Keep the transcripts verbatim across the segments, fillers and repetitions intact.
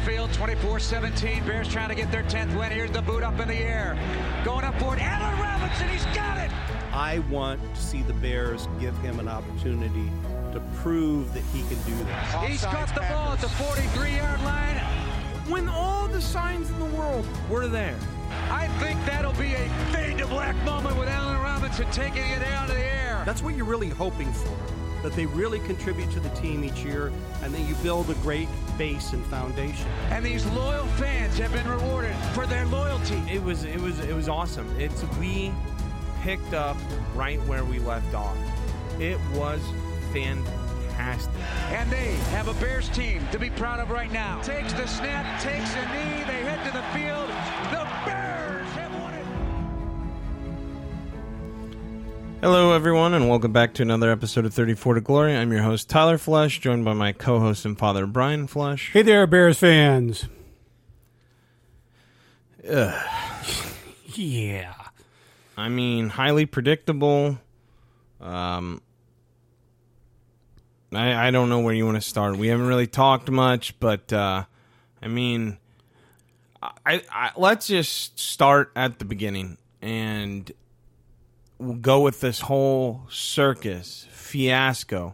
field, twenty-four seventeen. Bears trying to get their tenth win. Here's the boot up in the air. Going up for it. Allen Robinson, he's got it. I want to see the Bears give him an opportunity to prove that he can do this. He's got the ball at the forty-three-yard line. When all the signs in the world were there. I think that'll be a fade to black moment with Allen Robinson taking it out of the air. That's what you're really hoping for, that they really contribute to the team each year, and that you build a great base and foundation. And these loyal fans have been rewarded for their loyalty. It was it was it was awesome. It's we picked up right where we left off. It was fantastic. And they have a Bears team to be proud of right now. Takes the snap, takes a knee, they head to the field. The Bears have won it. Hello, everyone, and welcome back to another episode of thirty-four to Glory. I'm your host, Tyler Flesh, joined by my co-host and father, Brian Flesh. Hey there, Bears fans. Ugh. Yeah. I mean, highly predictable. Um, I, I don't know where you want to start. We haven't really talked much, but, uh, I mean, I, I let's just start at the beginning and we'll go with this whole circus fiasco.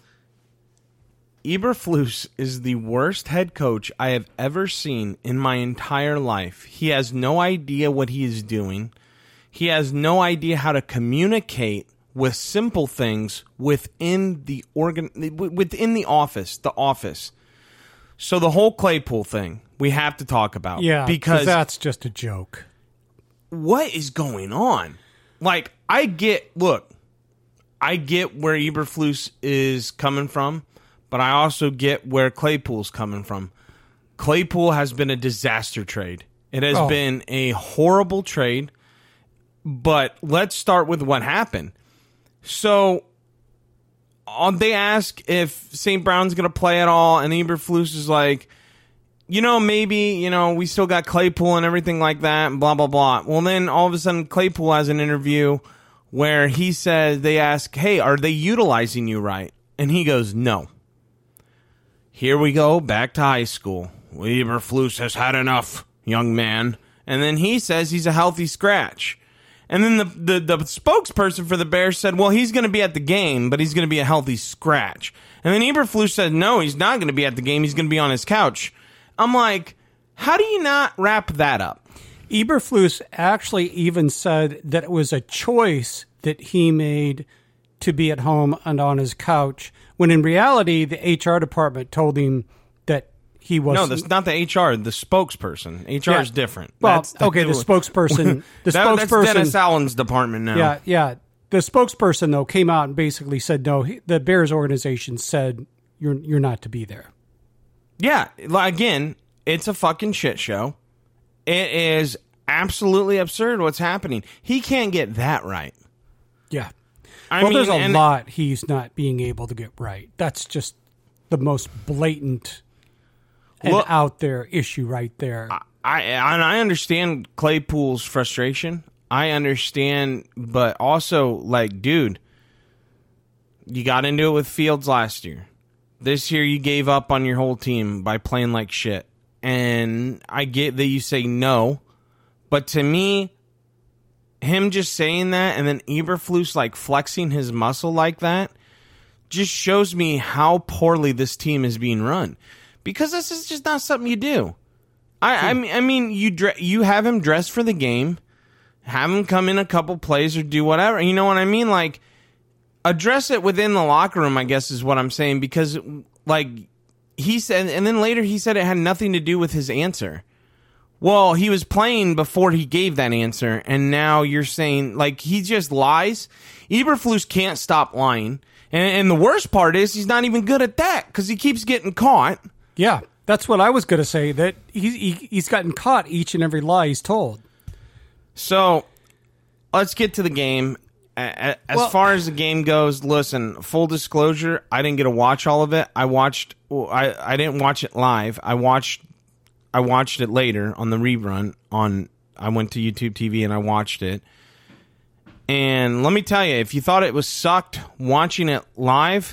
Eberflus is the worst head coach I have ever seen in my entire life. He has no idea what he is doing. He has no idea how to communicate with simple things within the organ, within the office, the office. So the whole Claypool thing we have to talk about. Yeah, because that's just a joke. What is going on? Like, I get, look, I get where Eberflus is coming from, but I also get where Claypool's coming from. Claypool has been a disaster trade. It has oh. been a horrible trade, but let's start with what happened. So, um, they ask if Saint Brown's going to play at all, and Eberflus is like, you know, maybe, you know, we still got Claypool and everything like that, and blah, blah, blah. Well, then all of a sudden, Claypool has an interview where he says, they ask, hey, are they utilizing you right? And he goes, no. Here we go, back to high school. Eberflus has had enough, young man. And then he says he's a healthy scratch. And then the, the, the spokesperson for the Bears said, well, he's going to be at the game, but he's going to be a healthy scratch. And then Eberflus said, no, he's not going to be at the game. He's going to be on his couch. I'm like, how do you not wrap that up? Eberflus actually even said that it was a choice that he made to be at home and on his couch, when in reality, the H R department told him that he was no, that's not the H R. The spokesperson. H R yeah. is different. Well, that's, that's okay, the spokesperson. The that, spokesperson. That's Dennis Allen's department now. Yeah, yeah. The spokesperson though came out and basically said, no. He, the Bears organization said you're you're not to be there. Yeah, again, it's a fucking shit show. It is absolutely absurd what's happening. He can't get that right. Yeah. I well, mean, there's a and, lot he's not being able to get right. That's just the most blatant and well, out there issue right there. I, I and I understand Claypool's frustration. I understand, but also, like, dude, you got into it with Fields last year. This year you gave up on your whole team by playing like shit. And I get that you say no, but to me, him just saying that and then Eberflus like flexing his muscle like that just shows me how poorly this team is being run. Because this is just not something you do. I, I mean, I mean, you dre- you have him dress for the game, have him come in a couple plays or do whatever. You know what I mean? Like, address it within the locker room, I guess is what I'm saying. Because, like, he said, and then later he said it had nothing to do with his answer. Well, he was playing before he gave that answer, and now you're saying, like, he just lies. Eberflus can't stop lying. And, and the worst part is he's not even good at that because he keeps getting caught. Yeah, that's what I was going to say, that he, he, he's gotten caught each and every lie he's told. So, let's get to the game. As well, far as the game goes, listen, full disclosure, I didn't get to watch all of it. I watched, I, I didn't watch it live. I watched I watched it later on the rerun. On I went to YouTube T V and I watched it. And let me tell you, if you thought it was sucked watching it live,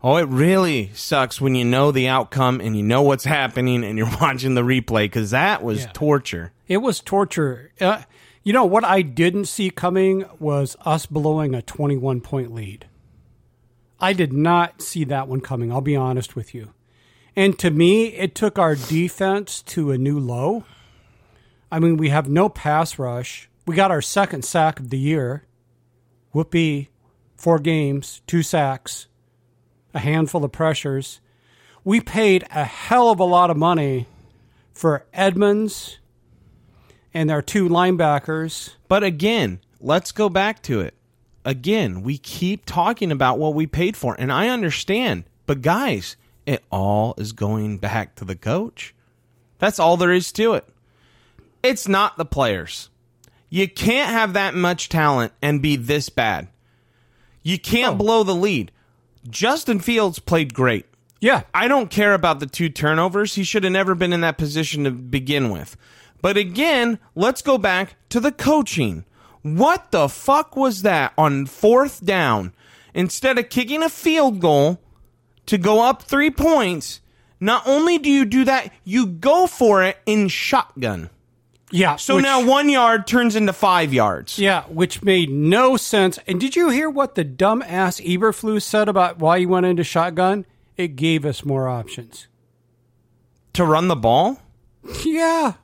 Oh, it really sucks when you know the outcome and you know what's happening and you're watching the replay, because that was Yeah. torture. It was torture. Uh, you know, what I didn't see coming was us blowing a twenty-one point lead. I did not see that one coming, I'll be honest with you. And to me, it took our defense to a new low. I mean, we have no pass rush. We got our second sack of the year. Whoopee. Four games, two sacks, a handful of pressures. We paid a hell of a lot of money for Edmonds and our two linebackers. But again, let's go back to it. Again, we keep talking about what we paid for, and I understand. But guys, it all is going back to the coach. That's all there is to it. It's not the players. You can't have that much talent and be this bad. You can't oh. blow the lead. Justin Fields played great. Yeah. I don't care about the two turnovers. He should have never been in that position to begin with. But again, let's go back to the coaching. What the fuck was that on fourth down? Instead of kicking a field goal to go up three points, not only do you do that, you go for it in shotgun. Yeah. So which, now one yard turns into five yards. Yeah, which made no sense. And did you hear what the dumbass Eberflus said about why you went into shotgun? It gave us more options. To run the ball? Yeah.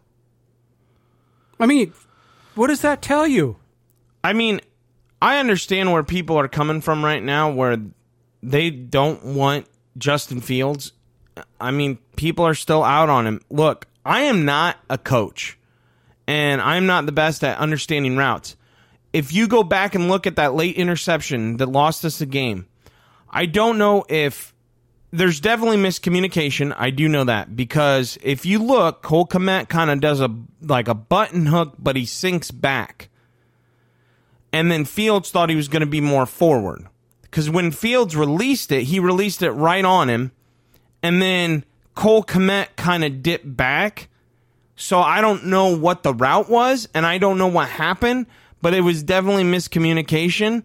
I mean, what does that tell you? I mean, I understand where people are coming from right now, where they don't want Justin Fields. I mean, people are still out on him. Look, I am not a coach, and I'm not the best at understanding routes. If you go back and look at that late interception that lost us the game, I don't know if there's definitely miscommunication. I do know that, because if you look, Cole Kmet kind of does a like a button hook, but he sinks back. And then Fields thought he was going to be more forward. Because when Fields released it, he released it right on him. And then Cole Kmet kind of dipped back. So I don't know what the route was, and I don't know what happened, but it was definitely miscommunication.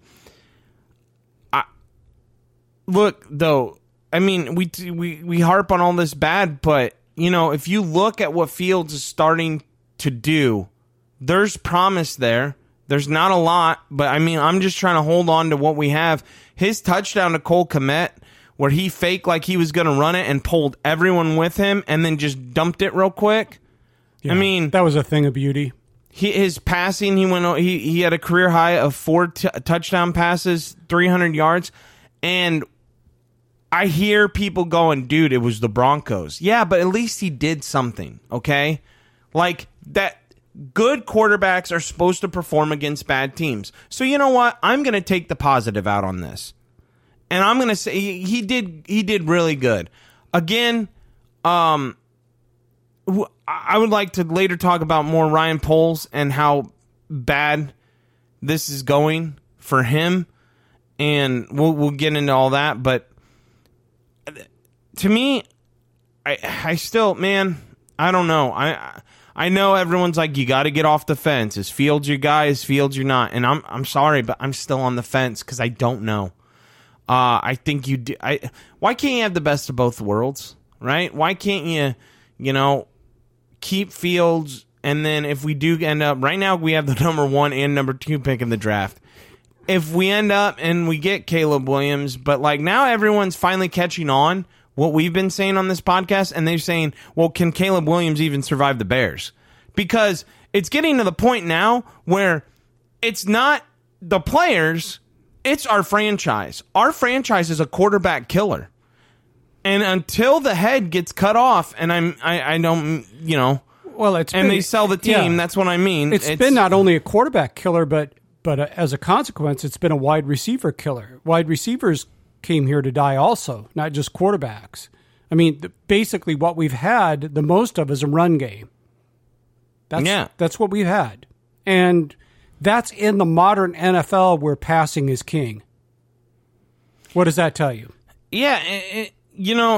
I, look, though, I mean, we, we, we harp on all this bad, but, you know, if you look at what Fields is starting to do, there's promise there. There's not a lot, but I mean, I'm just trying to hold on to what we have. His touchdown to Cole Kmet, where he faked like he was going to run it and pulled everyone with him and then just dumped it real quick. Yeah, I mean, that was a thing of beauty. He, his passing, he went. He he had a career high of four t- touchdown passes, three hundred yards, and I hear people going, "Dude, it was the Broncos." Yeah, but at least he did something. Okay, like that. Good quarterbacks are supposed to perform against bad teams. So you know what? I'm going to take the positive out on this. And I'm going to say he, he did he did really good. Again, um, I would like to later talk about more Ryan Poles and how bad this is going for him. And we'll we'll get into all that. But to me, I I still, man, I don't know. I I know everyone's like, you got to get off the fence. Is Fields your guy? Is Fields your not? And I'm I'm sorry, but I'm still on the fence because I don't know. Uh, I think you do. I why can't you have the best of both worlds, right? Why can't you, you know, keep Fields, and then if we do end up right now, we have the number one and number two pick in the draft. If we end up and we get Caleb Williams, but like now everyone's finally catching on what we've been saying on this podcast, and they're saying, well, can Caleb Williams even survive the Bears? Because it's getting to the point now where it's not the players, it's our franchise. Our franchise is a quarterback killer. And until the head gets cut off, and I'm, I, I don't, you know, well, it's and been, they sell the team, yeah. that's what I mean. It's, it's been not only a quarterback killer, but but uh, as a consequence, it's been a wide receiver killer. Wide receivers came here to die also, not just quarterbacks. I mean, the, basically what we've had, the most of, is a run game. That's, yeah. That's what we've had. And that's in the modern N F L where passing is king. What does that tell you? Yeah, it, it, you know,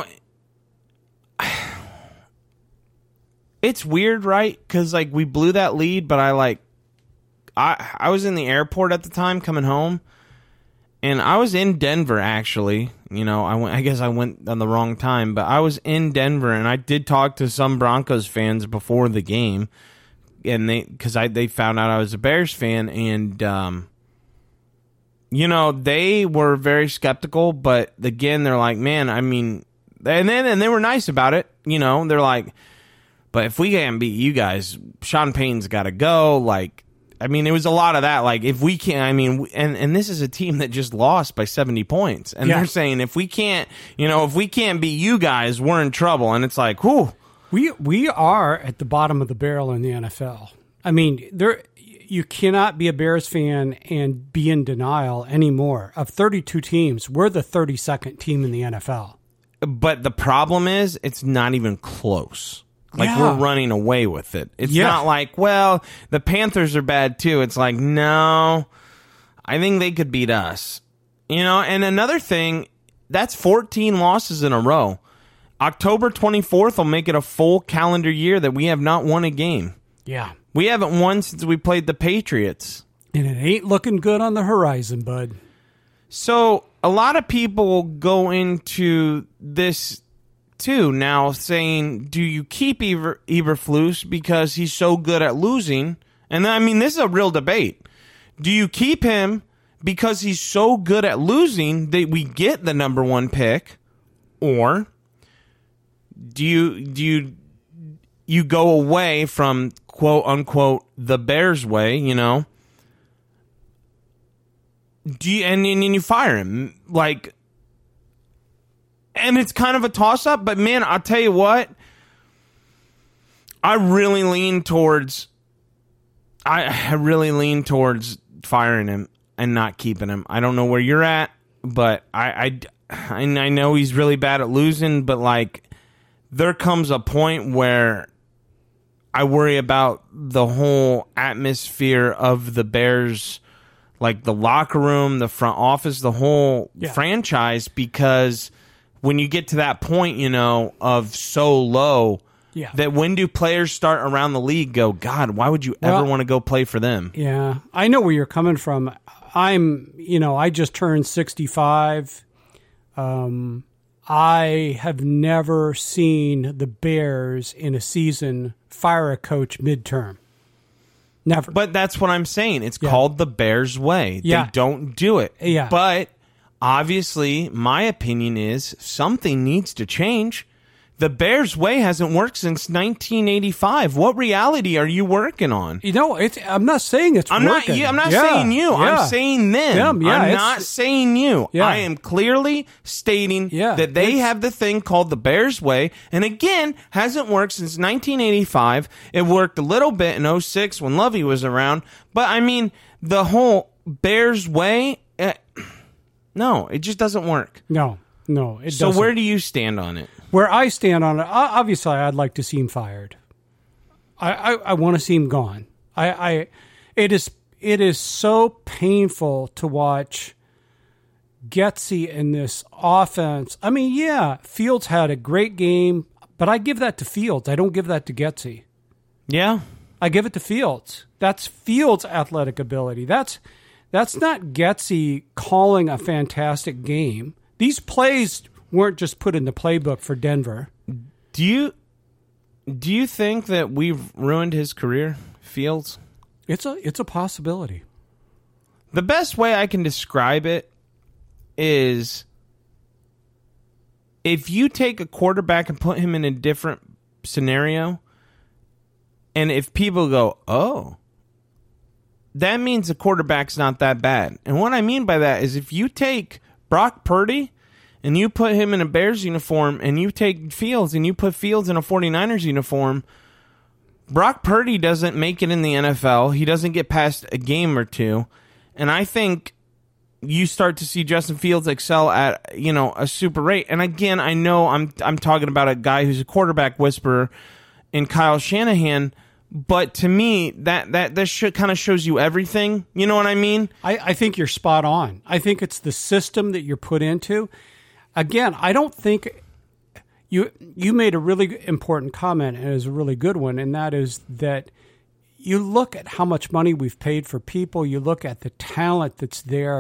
it's weird, right? Because, like, we blew that lead, but I, like, I, I was in the airport at the time coming home, and I was in Denver actually. You know, I went. I guess I went on the wrong time, but I was in Denver, and I did talk to some Broncos fans before the game, and they because I they found out I was a Bears fan, and um, you know, they were very skeptical, but again, they're like, man, I mean, and then and they were nice about it. You know, they're like, but if we can't beat you guys, Sean Payton's got to go. Like, I mean, it was a lot of that. Like, if we can't, I mean, and, and this is a team that just lost by seventy points. And yeah. they're saying, if we can't, you know, if we can't beat you guys, we're in trouble. And it's like, whew. We, we are at the bottom of the barrel in the N F L. I mean, there you cannot be a Bears fan and be in denial anymore. Of thirty-two teams, we're the thirty-second team in the N F L. But the problem is, it's not even close. Like, yeah. we're running away with it. It's yeah. not like, well, the Panthers are bad too. It's like, no, I think they could beat us. You know, and another thing, that's fourteen losses in a row. October twenty-fourth will make it a full calendar year that we have not won a game. Yeah. We haven't won since we played the Patriots. And it ain't looking good on the horizon, bud. So a lot of people go into this too now saying, do you keep Eber, Eberflus because he's so good at losing? And I mean, this is a real debate. Do you keep him because he's so good at losing that we get the number one pick? Or do you do you you go away from quote unquote the Bears way, you know? Do you, and, and you fire him, like, and it's kind of a toss-up, but man, I'll tell you what, I really lean towards, I, I really lean towards firing him and not keeping him. I don't know where you're at, but I, I, I know he's really bad at losing, but like, there comes a point where I worry about the whole atmosphere of the Bears, like the locker room, the front office, the whole yeah. franchise, because when you get to that point, you know, of so low, yeah. that when do players start around the league go, God, why would you ever well, want to go play for them? Yeah, I know where you're coming from. I'm, you know, I just turned sixty-five. Um, I have never seen the Bears in a season fire a coach midterm. Never. But that's what I'm saying. It's yeah. called the Bears way. Yeah. They don't do it. Yeah. But obviously, my opinion is something needs to change. The Bears way hasn't worked since nineteen eighty-five. What reality are you working on? You know, it's, I'm not saying it's I'm working. not. I'm not yeah. saying you. Yeah. I'm saying them. them yeah, I'm it's, not saying you. Yeah. I am clearly stating yeah, that they have the thing called the Bears way, and again, hasn't worked since nineteen eighty-five. It worked a little bit in oh six when Lovey was around, but I mean, the whole Bears way, uh, no, it just doesn't work. No, no, it so doesn't. where do you stand on it? Where I stand on it, obviously, I'd like to see him fired. I, I, I want to see him gone. I, I, it is it is so painful to watch Getsy in this offense. I mean, yeah, Fields had a great game, but I give that to Fields. I don't give that to Getsy. Yeah, I give it to Fields. That's Fields' athletic ability. That's that's not Getsy calling a fantastic game. These plays weren't just put in the playbook for Denver. Do you do you think that we've ruined his career, Fields? It's a it's a possibility. The best way I can describe it is if you take a quarterback and put him in a different scenario, and if people go, oh, that means the quarterback's not that bad. And what I mean by that is if you take Brock Purdy and you put him in a Bears uniform, and you take Fields and you put Fields in a 49ers uniform, Brock Purdy doesn't make it in the N F L. He doesn't get past a game or two. And I think you start to see Justin Fields excel at, you know, a super rate. And again, I know I'm I'm talking about a guy who's a quarterback whisperer in Kyle Shanahan, but to me, that that this should kind of shows you everything. You know what I mean? I, I think you're spot on. I think it's the system that you're put into. Again, I don't think you you made a really important comment, and it was a really good one, and that is that you look at how much money we've paid for people, you look at the talent that's there.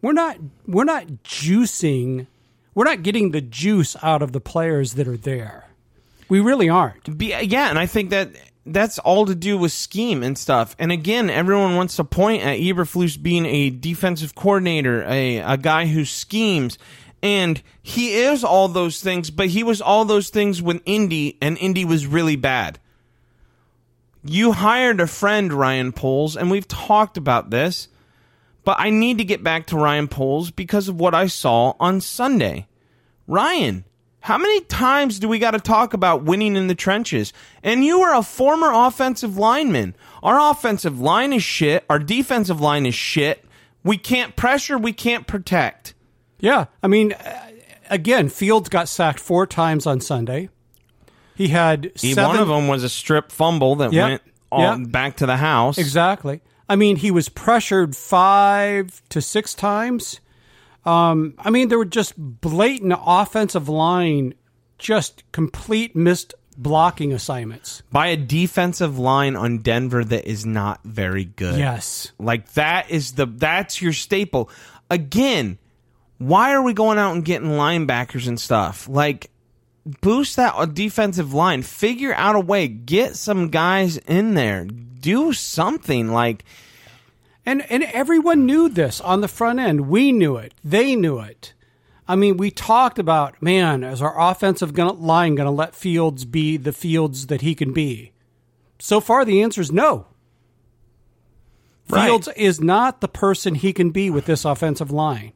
we're not we're not juicing, we're not getting the juice out of the players that are there. We really aren't. Be, yeah, and I think that that's all to do with scheme and stuff. And again, everyone wants to point at Eberflus being a defensive coordinator, a, a guy who schemes. And he is all those things, but he was all those things with Indy, and Indy was really bad. You hired a friend, Ryan Poles, and we've talked about this, but I need to get back to Ryan Poles because of what I saw on Sunday. Ryan, how many times do we got to talk about winning in the trenches? And you were a former offensive lineman. Our offensive line is shit. Our defensive line is shit. We can't pressure. We can't protect. Yeah. I mean, again, Fields got sacked four times on Sunday. He had seven. One of them was a strip fumble that yep. went all yep. back to the house. Exactly. I mean, he was pressured five to six times. Um, I mean, there were just blatant offensive line, just complete missed blocking assignments. By a defensive line on Denver that is not very good. Yes. Like, that is the that's your staple. Again, why are we going out and getting linebackers and stuff? Like, boost that defensive line. Figure out a way. Get some guys in there. Do something. Like, and and everyone knew this on the front end. We knew it. They knew it. I mean, we talked about, man, is our offensive gonna, line going to let Fields be the Fields that he can be? So far, the answer is no. Right. Fields is not the person he can be with this offensive line.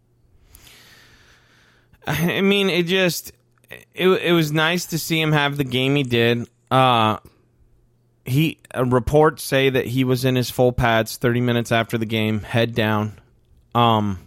I mean, it just it it was nice to see him have the game he did. Uh, he uh, reports say that he was in his full pads thirty minutes after the game, head down. Um,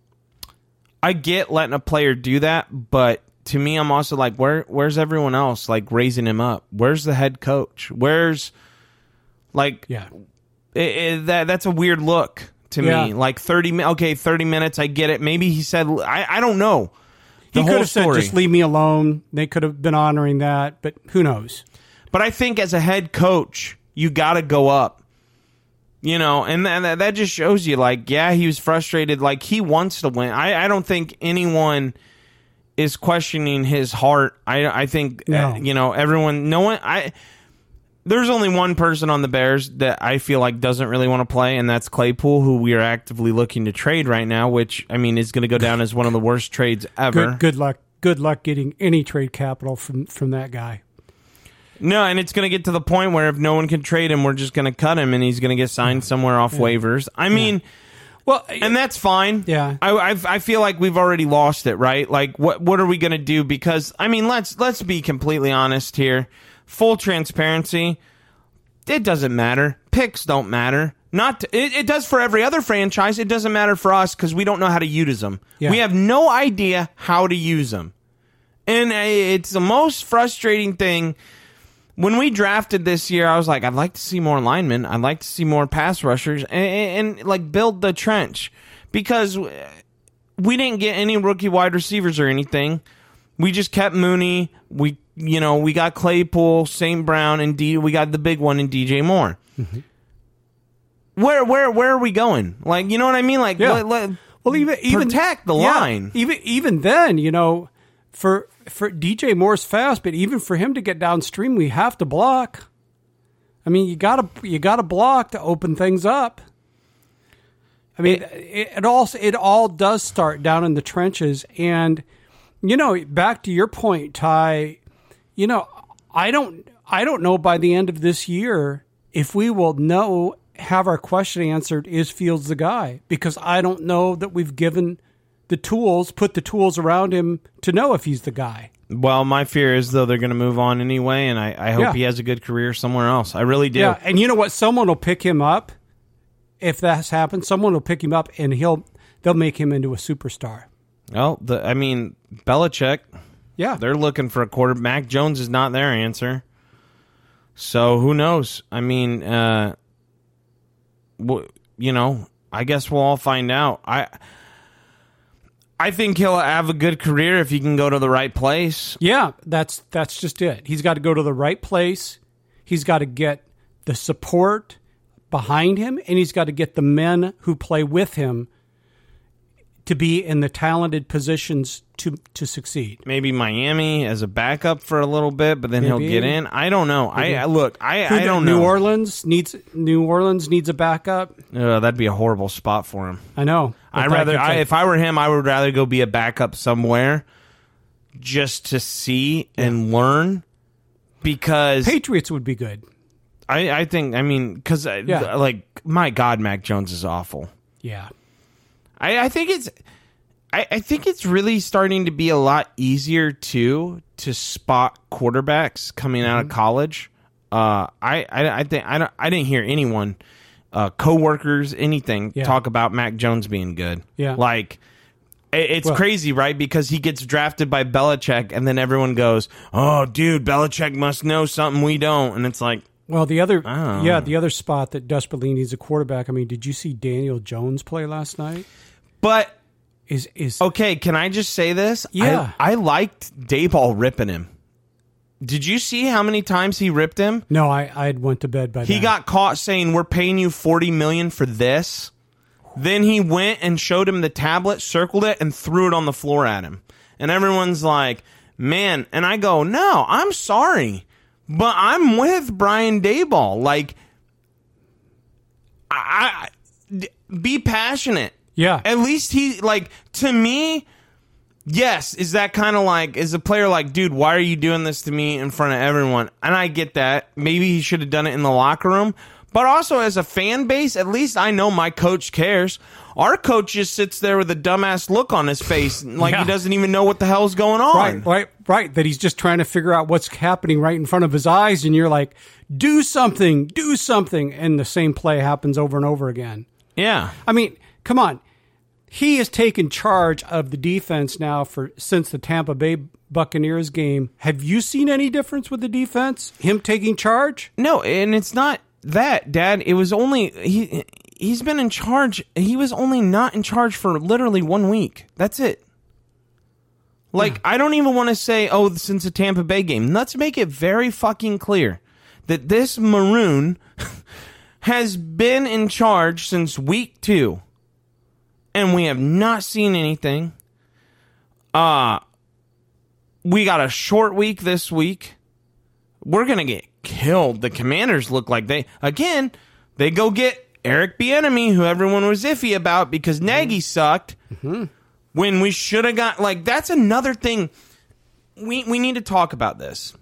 I get letting a player do that, but to me, I'm also like, where where's everyone else like raising him up? Where's the head coach? Where's like yeah, it, it, that that's a weird look to yeah. me. Like thirty, okay, thirty minutes, I get it. Maybe he said, I I don't know. The he could have story. said, just leave me alone. They could have been honoring that, but who knows? But I think as a head coach, you got to go up. You know, and that, that just shows you, like, yeah, he was frustrated. Like, he wants to win. I, I don't think anyone is questioning his heart. I, I think, no. uh, you know, everyone, no one, I... There's only one person on the Bears that I feel like doesn't really want to play, and that's Claypool, who we are actively looking to trade right now, which, I mean, is going to go down as one of the worst trades ever. Good, good luck. Good luck getting any trade capital from, from that guy. No, and it's going to get to the point where if no one can trade him, we're just going to cut him, and he's going to get signed somewhere off yeah. waivers. I mean, yeah. well, and that's fine. Yeah, I, I I feel like we've already lost it, right? Like, what what are we going to do? Because I mean, let's let's be completely honest here. Full transparency, it doesn't matter. Picks don't matter. Not to, it, it does for every other franchise. It doesn't matter for us because we don't know how to use them. Yeah. We have no idea how to use them, and it's the most frustrating thing. When we drafted this year, I was like, I'd like to see more linemen. I'd like to see more pass rushers, and, and, and like build the trench, because we didn't get any rookie wide receivers or anything. We just kept Mooney. We, you know, we got Claypool, Saint Brown, and D. We got the big one in D J Moore. Mm-hmm. Where, where, where are we going? Like, you know what I mean? Like, yeah. let, let, well, even even protect the yeah, line. Even even then, you know, for for D J Moore's fast, but even for him to get downstream, we have to block. I mean, you gotta you gotta block to open things up. I mean, it, it all it all does start down in the trenches, and you know, back to your point, Ty. You know, I don't I don't know by the end of this year if we will know have our question answered. Is Fields the guy? Because I don't know that we've given the tools, put the tools around him to know if he's the guy. Well, my fear is, though, they're going to move on anyway, and I, I hope yeah. he has a good career somewhere else. I really do. Yeah, and you know what? Someone will pick him up. If that's happened, someone will pick him up, and he'll they'll make him into a superstar. Well, the, I mean, Belichick, yeah, they're looking for a quarter. Mac Jones is not their answer. So who knows? I mean, uh, w- you know, I guess we'll all find out. I I think he'll have a good career if he can go to the right place. Yeah, that's that's just it. He's got to go to the right place. He's got to get the support behind him, and he's got to get the men who play with him to be in the talented positions to to succeed. Maybe Miami as a backup for a little bit, but then Maybe. he'll get in. I don't know. I, I look. I, Who I the- don't New know. Orleans needs New Orleans needs a backup. Uh, that'd be a horrible spot for him. I know. I But rather. that could I, take- if I were him, I would rather go be a backup somewhere, just to see and learn. Because Patriots would be good. I, I think. I mean, because Yeah. like my God, Mac Jones is awful. Yeah. I, I think it's. I, I think it's really starting to be a lot easier too to spot quarterbacks coming out of college. Uh, I, I, I think I don't. I didn't hear anyone, uh, coworkers, anything Yeah. talk about Mac Jones being good. Yeah. like it, it's Well- crazy, right? Because he gets drafted by Belichick, and then everyone goes, "Oh, dude, Belichick must know something we don't," and it's like. Well, the other Oh. yeah, the other spot that desperately needs a quarterback. I mean, did you see Daniel Jones play last night? But Is is okay, can I just say this? Yeah. I, I liked Dayball ripping him. Did you see how many times he ripped him? No, I I went to bed by He then. got caught saying, "We're paying you forty million dollars for this." Then he went and showed him the tablet, circled it, and threw it on the floor at him. And everyone's like, man. And I go, no, I'm sorry, but I'm with Brian Daboll. Like, I, I be passionate. Yeah. At least he, like, to me, yes, is that kind of like, is a player like, dude, why are you doing this to me in front of everyone? And I get that. Maybe he should have done it in the locker room. But also as a fan base, at least I know my coach cares. Our coach just sits there with a dumbass look on his face, like Yeah. he doesn't even know what the hell's going on. Right, right, right. That he's just trying to figure out what's happening right in front of his eyes, and you're like, do something, do something. And the same play happens over and over again. Yeah. I mean, come on. He has taken charge of the defense now for since the Tampa Bay Buccaneers game. Have you seen any difference with the defense? Him taking charge? No, and it's not that, Dad. It was only he. He's been in charge. He was only not in charge for literally one week. That's it. Like, I don't even want to say, oh, since the Tampa Bay game. Let's make it very fucking clear that this Maroon has been in charge since week two. And we have not seen anything. Uh, we got a short week this week. We're going to get killed. The Commanders look like they, again, they go get Eric Bieniemy, who everyone was iffy about because Nagy sucked. Mm-hmm. When we should have got, like, that's another thing. We, we need to talk about this.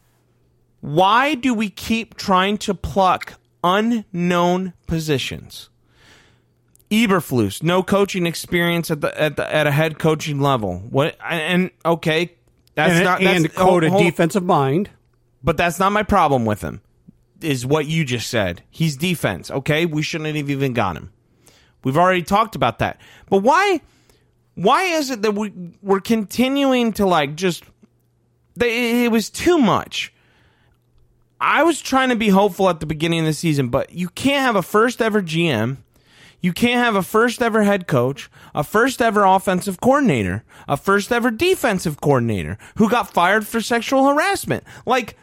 Why do we keep trying to pluck unknown positions? Eberflus, no coaching experience at the at the at a head coaching level. What and okay, that's and not and that's, quote a hold- defensive mind. but that's not my problem with him. Is what you just said. He's defense. Okay, we shouldn't have even got him. We've already talked about that. But why? Why is it that we we're continuing to like just? They, it was too much. I was trying to be hopeful at the beginning of the season, but you can't have a first ever G M. You can't have a first ever head coach, a first ever offensive coordinator, a first ever defensive coordinator who got fired for sexual harassment. Like,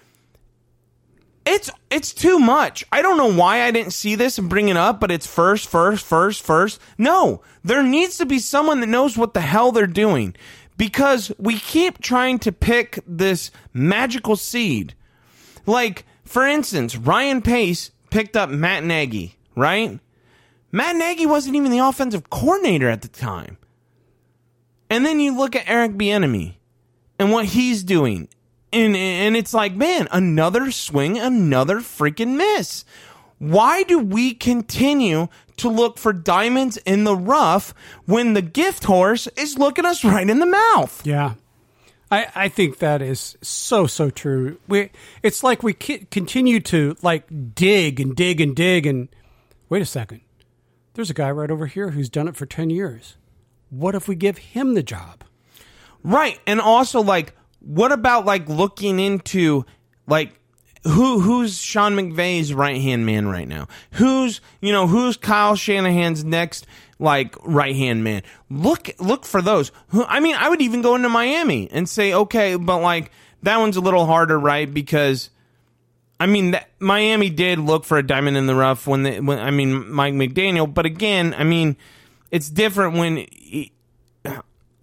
it's it's too much. I don't know why I didn't see this and bring it up, but it's first, first, first, first. No, there needs to be someone that knows what the hell they're doing because we keep trying to pick this magical seed. Like, for instance, Ryan Pace picked up Matt Nagy, right? Matt Nagy wasn't even the offensive coordinator at the time. And then you look at Eric Bieniemy and what he's doing. And, and it's like, man, another swing, another freaking miss. Why do we continue to look for diamonds in the rough when the gift horse is looking us right in the mouth? Yeah. I, I think that is so, so true. We It's like we ki- continue to like dig and dig and dig and wait a second. There's a guy right over here who's done it for ten years. What if we give him the job? Right. And also, like, what about, like, looking into, like, who who's Sean McVay's right-hand man right now? Who's, you know, who's Kyle Shanahan's next, like, right-hand man? Look look for those. Who, I mean, I would even go into Miami and say, okay, but, like, that one's a little harder, right? Because, I mean, that, Miami did look for a diamond in the rough when, they, when I mean, Mike McDaniel. But again, I mean, it's different when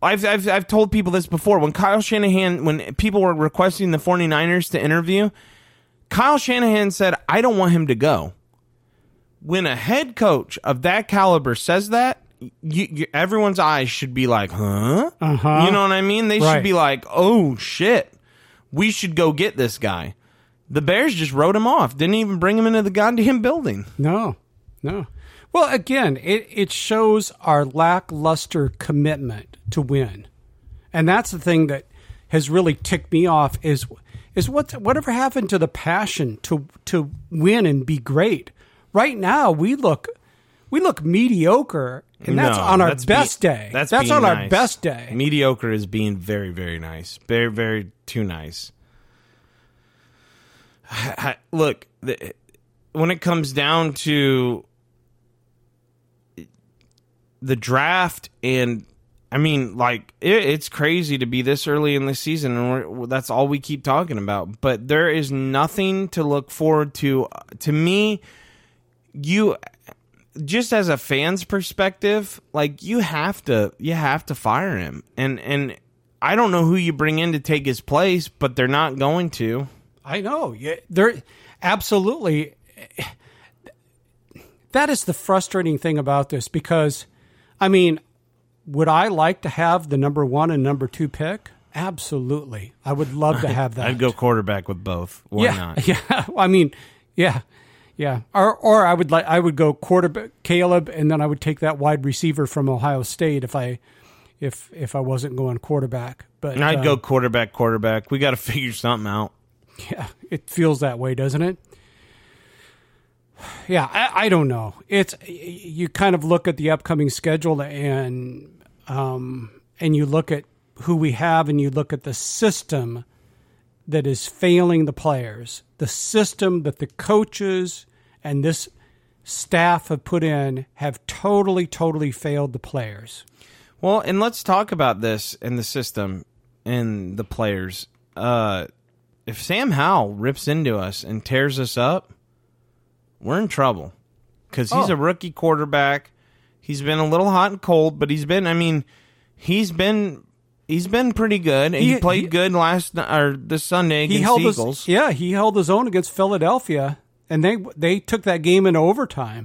I've, I've I've told people this before. When Kyle Shanahan, when people were requesting the 49ers to interview, Kyle Shanahan said, I don't want him to go. When a head coach of that caliber says that, you, you, everyone's eyes should be like, huh? Uh-huh. You know what I mean? They Right. should be like, oh, shit. We should go get this guy. The Bears just wrote him off. Didn't even bring him into the goddamn building. No, no. Well, again, it, it shows our lackluster commitment to win. And that's the thing that has really ticked me off is is what whatever happened to the passion to to win and be great. Right now, we look we look mediocre, and that's No, on our that's best be- day. That's, That's being on our nice. best day. Mediocre is being very, very nice. Very, very too nice. Look, the, when it comes down to the draft, and I mean, like, it, it's crazy to be this early in the season, and we're, that's all we keep talking about. But there is nothing to look forward to. To me, you just as a fan's perspective, like you have to, you have to fire him, and and I don't know who you bring in to take his place, but they're not going to. I know. Yeah, there, absolutely. That is the frustrating thing about this because, I mean, would I like to have the number one and number two pick? Absolutely. I would love to have that. I'd go quarterback with both. Why yeah, not? Yeah. I mean, yeah, yeah. Or or I would like I would go quarterback Caleb, and then I would take that wide receiver from Ohio State if I if if I wasn't going quarterback. But And I'd uh, go quarterback, quarterback. We got to figure something out. Yeah, it feels that way, doesn't it? Yeah, I, I don't know. It's you kind of look at the upcoming schedule and um, and you look at who we have and you look at the system that is failing the players, the system that the coaches and this staff have put in have totally, totally failed the players. Well, and let's talk about this in the system and the players. Uh, if Sam Howell rips into us and tears us up, we're in trouble because he's Oh. a rookie quarterback. He's been a little hot and cold, but he's been, I mean, he's been he's been pretty good. He, He- played he- good last or this Sunday against He held the his, Eagles. yeah, he held his own against Philadelphia, and they they took that game into overtime.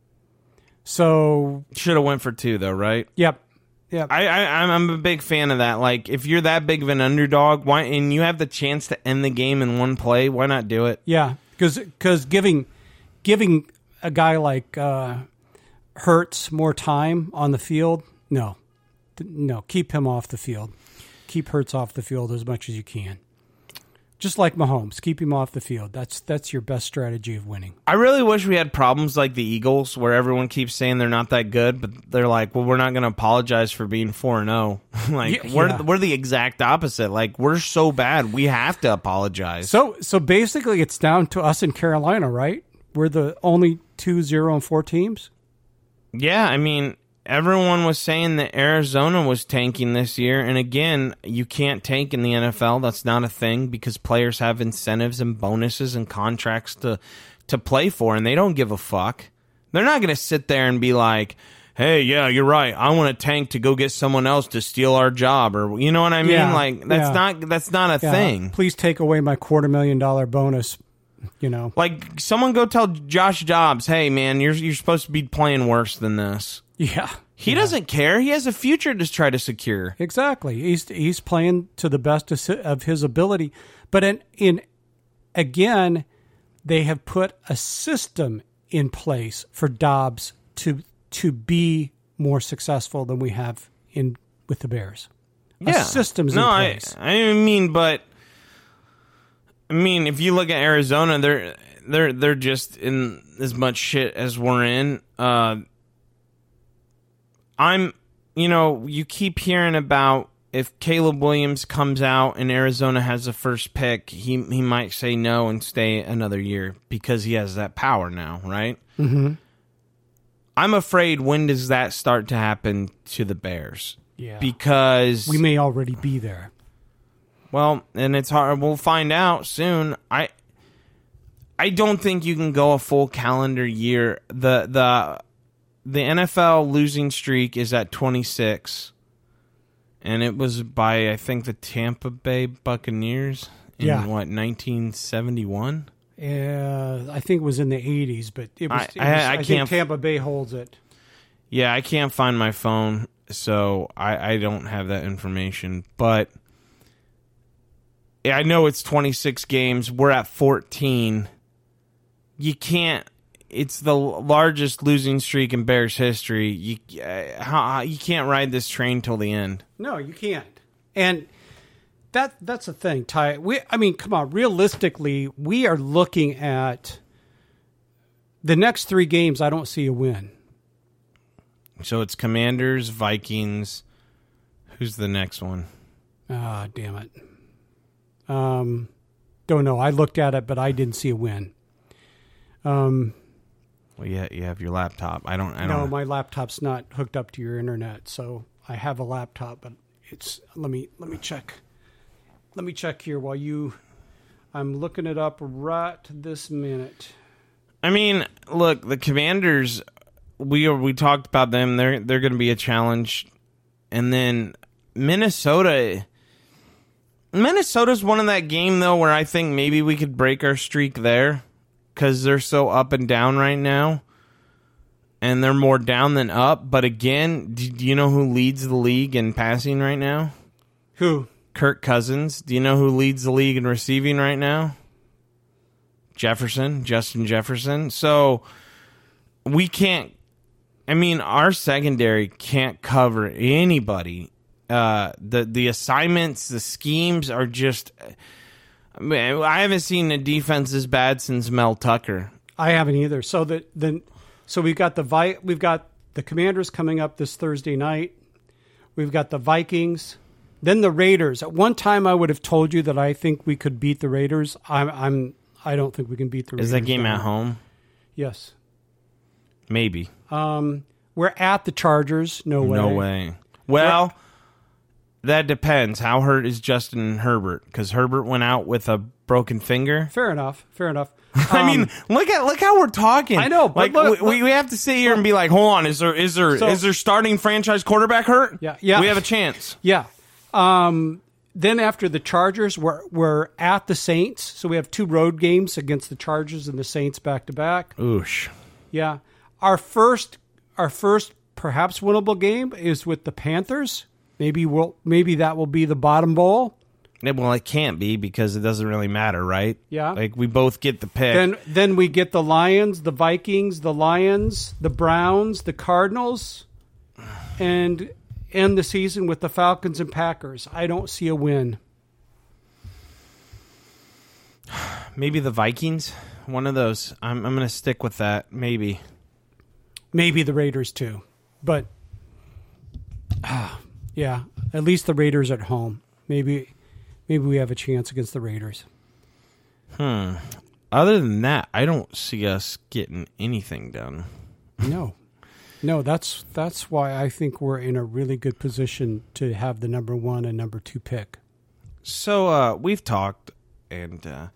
So, Should have went for two though, right? yep, yep. I, I I'm I'm a big fan of that. Like, if you're that big of an underdog, why and you have the chance to end the game in one play, why not do it? Yeah, because giving giving a guy like uh, Hurts more time on the field, no, no, keep him off the field. Keep Hurts off the field as much as you can. Just like Mahomes, keep him off the field. That's that's your best strategy of winning. I really wish we had problems like the Eagles, where everyone keeps saying they're not that good, but they're like, well, we're not going to apologize for being four and zero. Like, Yeah, we're yeah. we're the exact opposite. Like, we're so bad, we have to apologize. So so basically, it's down to us in Carolina, right? We're the only two zero and four teams. Yeah, I mean, everyone was saying that Arizona was tanking this year, and again, you can't tank in the N F L. That's not a thing because players have incentives and bonuses and contracts to to play for, and they don't give a fuck. They're not going to sit there and be like, hey, yeah, you're right. I want to tank to go get someone else to steal our job, or you know what I mean? Yeah, Like that's yeah. not that's not a Yeah, thing. Please take away my quarter million dollar bonus. You know, Like, someone go tell Josh Jobs, hey, man, you're you're supposed to be playing worse than this. yeah. He doesn't care. He has a future to try to secure. Exactly. He's he's playing to the best of his ability, but in in again, they have put a system in place for Dobbs to to be more successful than we have in with the Bears. A Yeah, system's no, in I place. I mean, but I mean, if you look at Arizona, they're they're they're just in as much shit as we're in. Uh, I'm, you know, you keep hearing about if Caleb Williams comes out and Arizona has the first pick, he he might say no and stay another year because he has that power now, right? Mm-hmm. I'm afraid when does that start to happen to the Bears? Yeah. Because We may already be there. well, and it's hard. We'll find out soon. I I don't think you can go a full calendar year. The the the N F L losing streak is at twenty-six. And it was by, I think, the Tampa Bay Buccaneers in, Yeah. what, nineteen seventy-one? Uh, I think it was in the eighties, but it was. I- it was I- I I, can't think f- Tampa Bay holds it. Yeah, I can't find my phone, so I, I don't have that information. But yeah, I know it's twenty-six games. We're at fourteen. You can't. It's the largest losing streak in Bears history. You uh, how, you can't ride this train till the end. No, you can't. And that that's the thing, Ty. We, I mean, come on. Realistically, we are looking at the next three games. I don't see a win. So it's Commanders, Vikings. Who's the next one? Ah, damn it. Um, don't know. I looked at it, but I didn't see a win. Um, Well, yeah, you have your laptop. I don't. I don't. no, my laptop's not hooked up to your internet, so I have a laptop, but it's. Let me let me check. Let me check here while you. I'm looking it up right this minute. I mean, look, the Commanders. We we talked about them. They're they're going to be a challenge, and then Minnesota. Minnesota's one of that game though where I think maybe we could break our streak there because they're so up and down right now, and they're more down than up. But again, do, do you know who leads the league in passing right now? Who? Kirk Cousins. Do you know who leads the league in receiving right now? Jefferson, Justin Jefferson. So we can't. I mean, our secondary can't cover anybody. Uh, the the assignments, the schemes are just. I mean, I haven't seen a defense as bad since Mel Tucker. I haven't either. So the then, so we've got the Vi- we've got the Commanders coming up this Thursday night. We've got the Vikings, then the Raiders. At one time, I would have told you that I think we could beat the Raiders. I'm I'm I don't think we can beat the Raiders. Is that game now. at home? Yes. Maybe. Um, we're at the Chargers. No way. No way. Well, that depends. How hurt is Justin Herbert? Because Herbert went out with a broken finger. Fair enough. Fair enough. I Um, mean, look at look how we're talking. I know, but like look- we, we have to sit here and be like, hold on, is there is there So- is there starting franchise quarterback hurt? Yeah, yeah. We have a chance. Yeah. Um, then after the Chargers, we're we're at the Saints. So we have two road games against the Chargers and the Saints back to back. Oosh. Yeah. Our first our first perhaps winnable game is with the Panthers. Maybe we'll maybe that will be the bottom bowl. Yeah, well, it can't be because it doesn't really matter, right? Yeah. Like we both get the pick. Then then we get the Lions, the Vikings, the Lions, the Browns, the Cardinals, and end the season with the Falcons and Packers. I don't see a win. Maybe the Vikings. One of those. I'm I'm going to stick with that. Maybe. Maybe the Raiders too. But ah, yeah, at least the Raiders at home. Maybe maybe we have a chance against the Raiders. Hmm. Other than that, I don't see us getting anything done. No. No, that's that's why I think we're in a really good position to have the number one and number two pick. So uh, we've talked, and uh,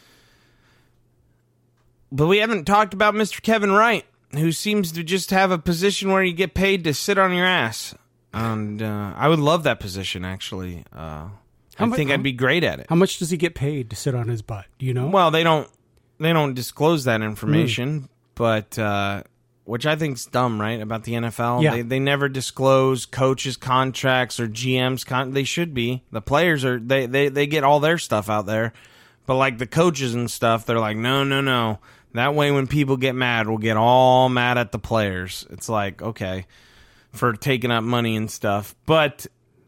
but we haven't talked about Mister Kevin Wright, who seems to just have a position where you get paid to sit on your ass, and uh, I would love that position. Actually, uh, I mu- think how- I'd be great at it. How much does he get paid to sit on his butt? Do you know? Well, they don't they don't disclose that information, but uh, which I think's dumb, right? About the N F L, Yeah. they they never disclose coaches' contracts or G M's con. They should be. The players are they they they get all their stuff out there, but like the coaches and stuff, they're like, no, no, no. That way, when people get mad, we'll get all mad at the players. It's like, okay, for taking up money and stuff, but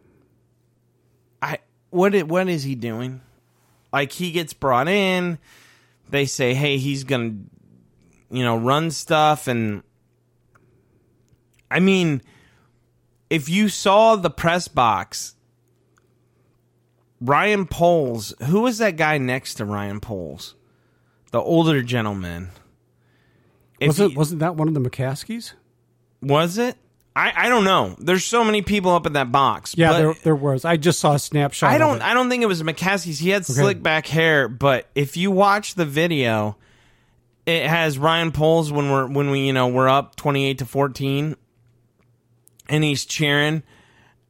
I what it, what is he doing? Like, he gets brought in, they say, hey, he's gonna, you know, run stuff, and I mean, if you saw the press box, Ryan Poles, who was that guy next to Ryan Poles? The older gentleman. If wasn't he- wasn't that one of the McCaskies? was it? I, I don't know. There's so many people up in that box. Yeah, but there there was. I just saw a snapshot. I of don't. it. I don't think it was McCaskey's. He had slick back hair, but if you watch the video, it has Ryan Poles when we're when we you know we're up twenty eight to fourteen, and he's cheering,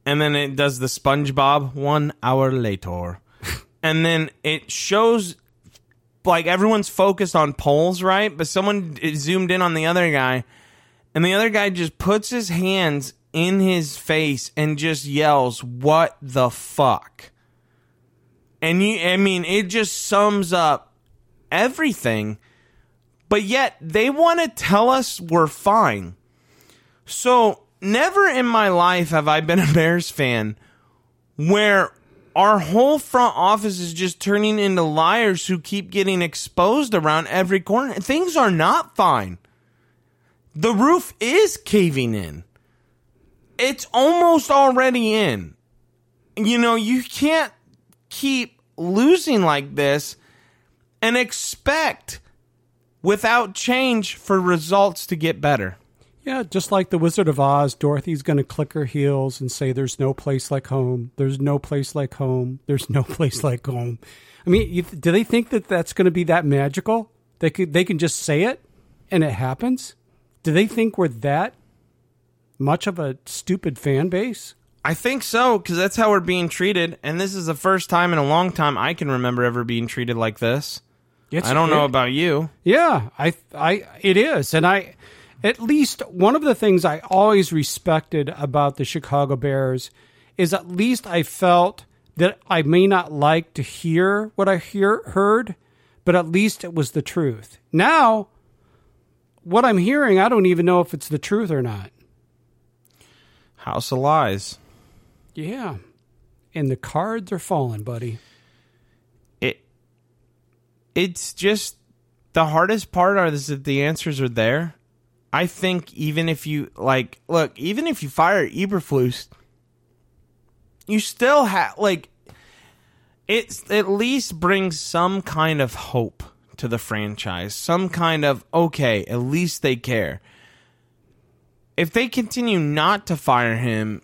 and then it does the SpongeBob one hour later. And then it shows, like, everyone's focused on Poles, right? But someone zoomed in on the other guy, and the other guy just puts his hands in his face and just yells, "What the fuck?" And you, I mean, it just sums up everything. But yet, they want to tell us we're fine. So, never in my life have I been a Bears fan where our whole front office is just turning into liars who keep getting exposed around every corner. Things are not fine. The roof is caving in. It's almost already in. You know, you can't keep losing like this and expect, without change, for results to get better. Yeah, just like the Wizard of Oz, Dorothy's going to click her heels and say, "There's no place like home. There's no place like home. There's no place like home." I mean, you, do they think that that's going to be that magical? They could, they can just say it and it happens? Do they think we're that much of a stupid fan base? I think so, because that's how we're being treated. And this is the first time in a long time I can remember ever being treated like this. It's, I don't know it, about you. Yeah, I, I, it is. And I... At least one of the things I always respected about the Chicago Bears is at least I felt that I may not like to hear what I hear heard, but at least it was the truth. Now, what I'm hearing, I don't even know if it's the truth or not. House of lies. Yeah. And the cards are falling, buddy. It. It's just the hardest part is that the answers are there. I think even if you, like, look, even if you fire Eberflus, you still have, like, it at least brings some kind of hope to the franchise. Some kind of, okay, at least they care. If they continue not to fire him,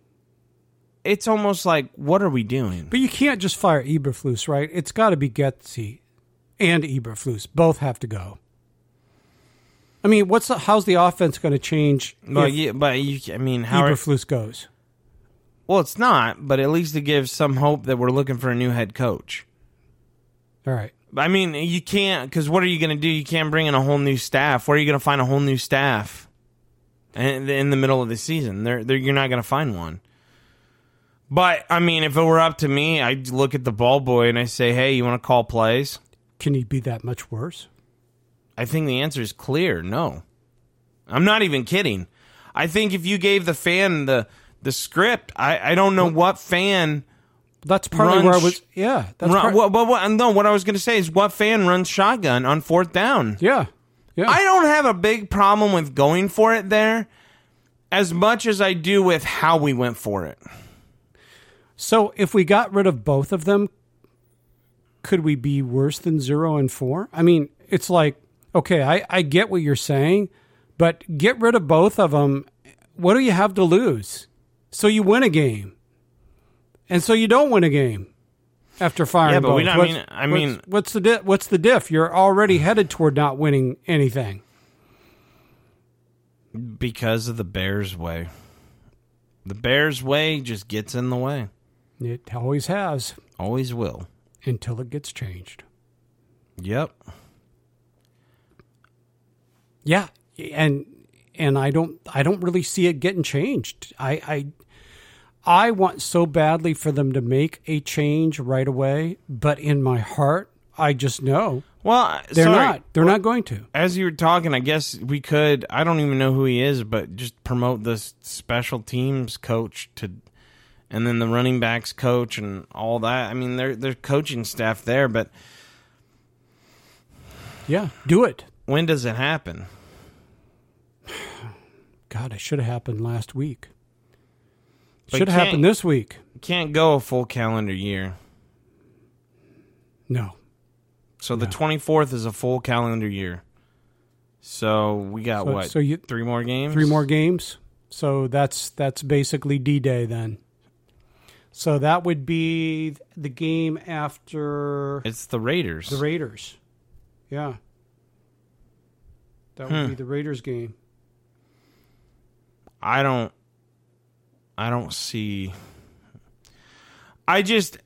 it's almost like, what are we doing? But you can't just fire Eberflus, right? It's got to be Getsy and Eberflus. Both have to go. I mean, what's the, how's the offense going to change? Well, yeah, but you, I mean, how Eberflus are, goes? Well, it's not, but at least it gives some hope that we're looking for a new head coach. All right. I mean, you can't, because what are you going to do? You can't bring in a whole new staff. Where are you going to find a whole new staff in, in the middle of the season? They're, they're, you're not going to find one. But, I mean, if it were up to me, I'd look at the ball boy and I say, hey, you want to call plays? Can he be that much worse? I think the answer is clear. No. I'm not even kidding. I think if you gave the fan the the script, I, I don't know what fan. That's partly where I was. Yeah. That's run, part, what, what, what, no, what I was going to say is what fan runs shotgun on fourth down? Yeah. Yeah. I don't have a big problem with going for it there as much as I do with how we went for it. So if we got rid of both of them, could we be worse than zero and four? I mean, it's like, okay, I, I get what you're saying, but get rid of both of them. What do you have to lose? So you win a game. And so you don't win a game after firing yeah, but both. We don't, what's, I mean, I mean what's, what's the di- what's the diff? You're already headed toward not winning anything. Because of the Bears way. The Bears way just gets in the way. It always has. Always will. Until it gets changed. Yep. Yeah, and and I don't I don't really see it getting changed. I I I want so badly for them to make a change right away, but in my heart, I just know. Well, they're sorry. not. They're well, not going to. As you were talking, I guess we could. I don't even know who he is, but just promote this special teams coach to, and then the running backs coach and all that. I mean, they're they're coaching staff there, but yeah, do it. When does it happen? God, it should have happened last week. But Should have happened this week. Can't go a full calendar year. No. So no. the twenty-fourth is a full calendar year. So we got so, what? So you, three more games? Three more games. So that's that's basically D-Day then. So that would be the game after... It's the Raiders. The Raiders. Yeah. That would hmm. be the Raiders game. I don't... I don't see. I just,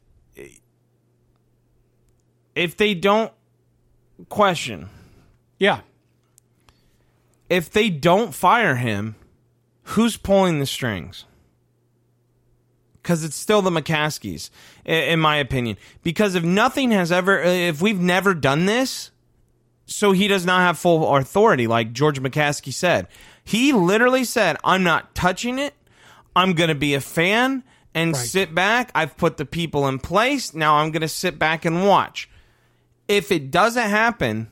if they don't question, yeah, if they don't fire him, who's pulling the strings? Because it's still the McCaskies, in my opinion. Because if nothing has ever, if we've never done this, so he does not have full authority, like George McCaskey said. He literally said, I'm not touching it. I'm going to be a fan and right. sit back. I've put the people in place. Now I'm going to sit back and watch. If it doesn't happen,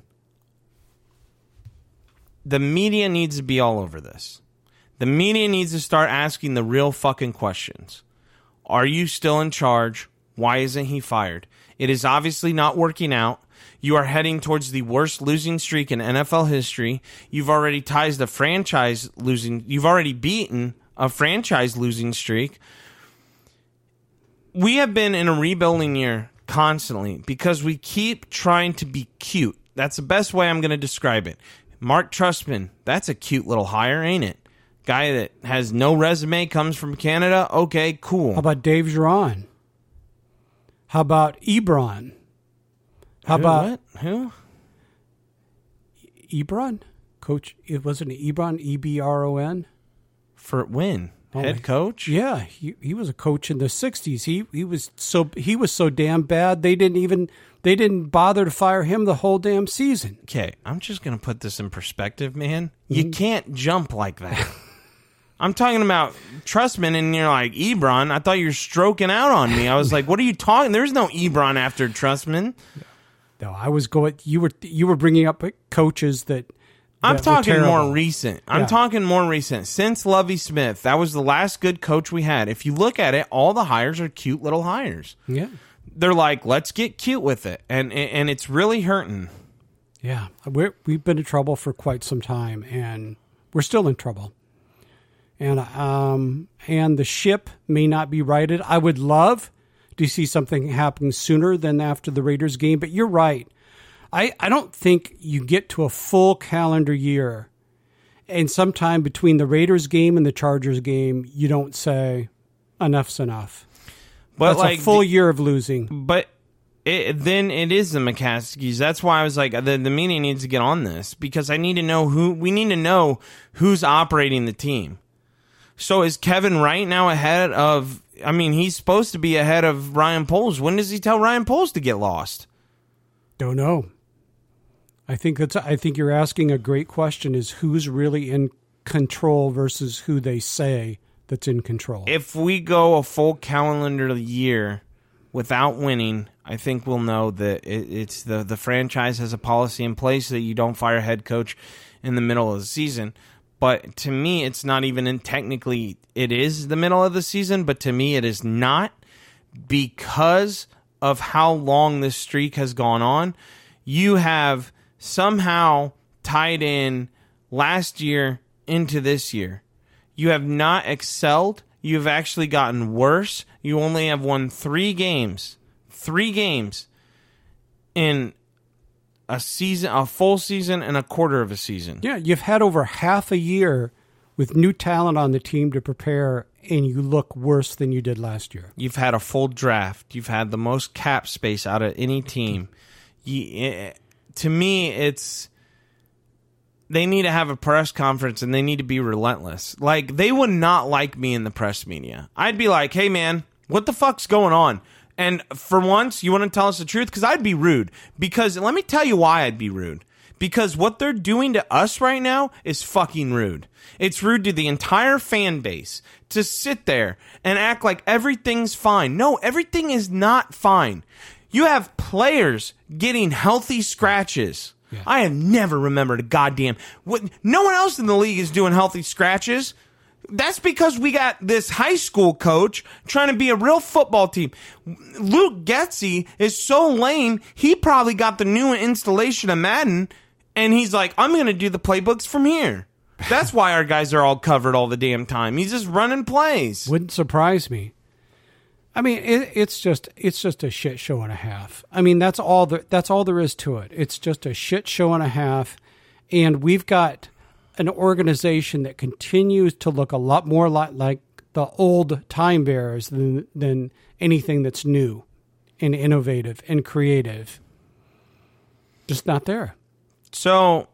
the media needs to be all over this. The media needs to start asking the real fucking questions. Are you still in charge? Why isn't he fired? It is obviously not working out. You are heading towards the worst losing streak in N F L history. You've already tied the franchise losing. You've already beaten a franchise losing streak. We have been in a rebuilding year constantly because we keep trying to be cute. That's the best way I'm going to describe it. Mark Trustman, that's a cute little hire, ain't it? Guy that has no resume, comes from Canada. Okay, cool. How about Dave Giron? How about Ebron? How Who, about what? Who? Ebron? Coach, it wasn't Ebron, E B R O N. For when? Oh, Head coach? Yeah, he he was a coach in the sixties. He he was so he was so damn bad they didn't even they didn't bother to fire him the whole damn season. Okay, I'm just going to put this in perspective, man. You mm-hmm. can't jump like that. I'm talking about Trustman, and you're like, Ebron? I thought you were stroking out on me. I was like, what are you talking? There's no Ebron after Trustman. No, I was going. You were you were bringing up coaches that. that I'm talking were more recent. I'm yeah. talking more recent. Since Lovie Smith, that was the last good coach we had. If you look at it, all the hires are cute little hires. Yeah, they're like, let's get cute with it, and and it's really hurting. Yeah, we're, we've been in trouble for quite some time, and we're still in trouble. And um, and the ship may not be righted. I would love to see something happen sooner than after the Raiders game, but you're right. I, I don't think you get to a full calendar year and sometime between the Raiders game and the Chargers game, you don't say enough's enough. But That's like a full the, year of losing. But it, then it is the McCaskies. That's why I was like, the, the media needs to get on this because I need to know who, we need to know who's operating the team. So is Kevin Wright now ahead of, I mean, he's supposed to be ahead of Ryan Poles. When does he tell Ryan Poles to get lost? Don't know. I think that's, I think you're asking a great question is who's really in control versus who they say that's in control. If we go a full calendar year without winning, I think we'll know that it, it's the, the franchise has a policy in place that you don't fire a head coach in the middle of the season. But to me, it's not even in technically it is the middle of the season, but to me it is not because of how long this streak has gone on. You have somehow tied in last year into this year. You have not excelled. You've actually gotten worse. You only have won three games. Three games in a season, a full season, and a quarter of a season. Yeah, you've had over half a year with new talent on the team to prepare, and you look worse than you did last year. You've had a full draft. You've had the most cap space out of any team. You, to me, it's they need to have a press conference, and they need to be relentless. Like, they would not like me in the press media. I'd be like, hey, man, what the fuck's going on? And for once, you want to tell us the truth? Because I'd be rude. Because let me tell you why I'd be rude. Because what they're doing to us right now is fucking rude. It's rude to the entire fan base to sit there and act like everything's fine. No, everything is not fine. You have players getting healthy scratches. Yeah. I have never remembered a goddamn... What, no one else in the league is doing healthy scratches. That's because we got this high school coach trying to be a real football team. Luke Getsy is so lame, he probably got the new installation of Madden, and he's like, I'm going to do the playbooks from here. That's why our guys are all covered all the damn time. He's just running plays. Wouldn't surprise me. I mean, it, it's just it's just a shit show and a half. I mean, that's all the, that's all there is to it. It's just a shit show and a half, and we've got an organization that continues to look a lot more like, like the old time bears than than anything that's new and innovative and creative. Just not there. So,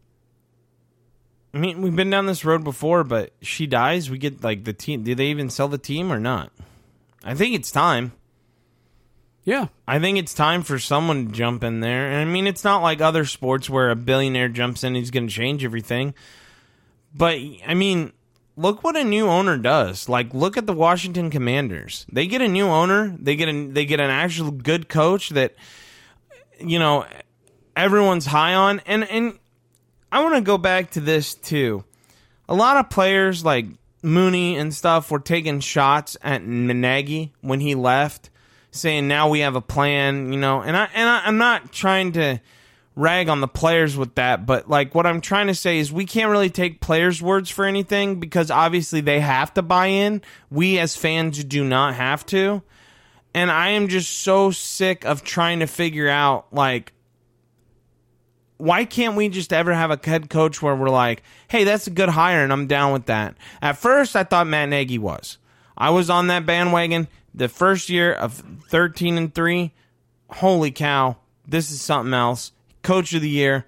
I mean, we've been down this road before, but she dies, we get, like, the team. Do they even sell the team or not? I think it's time. Yeah. I think it's time for someone to jump in there. And, I mean, it's not like other sports where a billionaire jumps in and he's going to change everything. But, I mean, look what a new owner does. Like, look at the Washington Commanders. They get a new owner. They get a, they get an actual good coach that, you know, everyone's high on. And and I want to go back to this too. A lot of players like Mooney and stuff were taking shots at Nagy when he left, saying now we have a plan, you know. And I and I, I'm not trying to rag on the players with that, but like what I'm trying to say is we can't really take players' words for anything because obviously they have to buy in. We as fans do not have to. And I am just so sick of trying to figure out, like, why can't we just ever have a head coach where we're like, hey, that's a good hire and I'm down with that? At first, I thought Matt Nagy was. I was on that bandwagon. The first year of thirteen and three, holy cow, this is something else. Coach of the year.